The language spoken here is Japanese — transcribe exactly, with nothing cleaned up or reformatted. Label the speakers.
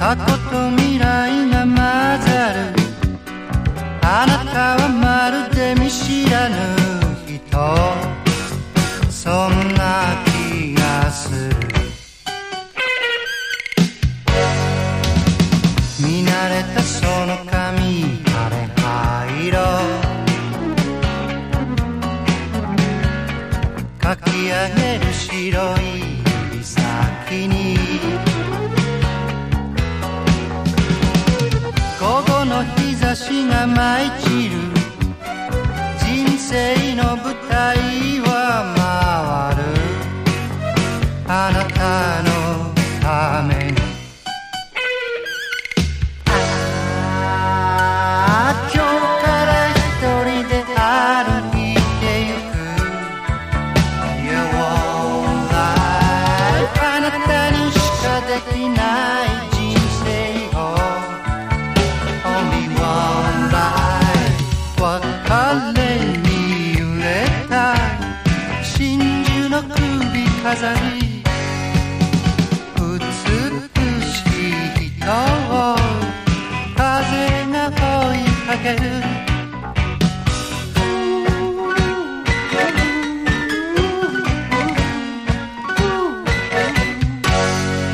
Speaker 1: 過去と未来が混ざる。あなたはまるで見知らぬ人、そんな気がする。見慣れたその髪、枯れ葉色、かき上げる白い指先に、午後の日差しが舞い散る。人生の舞台は回る。あなたの